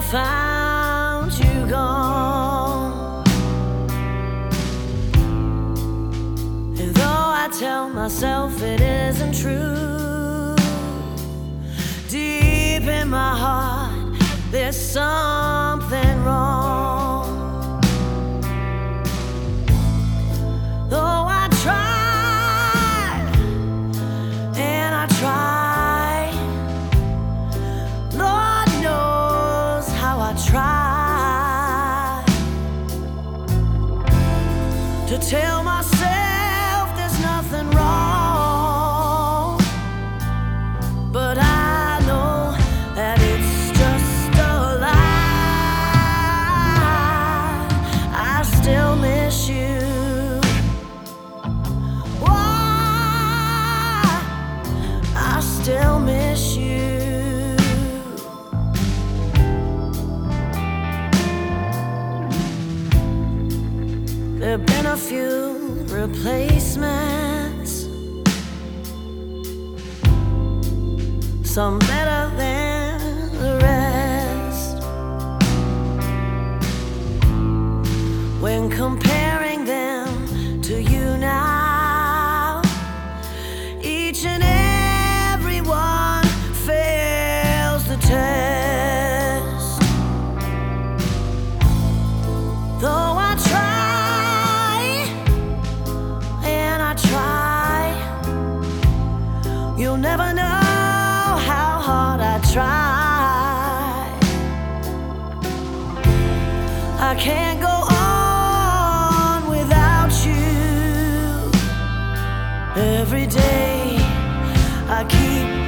found you gone. And though I tell myself it isn't true, deep in my heart there's something wrong. Though I tried and I tried, Lord knows how I tried to tell myself there's nothing wrong, but I know that it's just a lie. I still miss you. I still miss you. There've been a few replacements, some better than the rest. When comparing them to you now, each and every one fails the test. Though I try and I try, you'll never know how hard I try. I can't go on without you. Every day I keep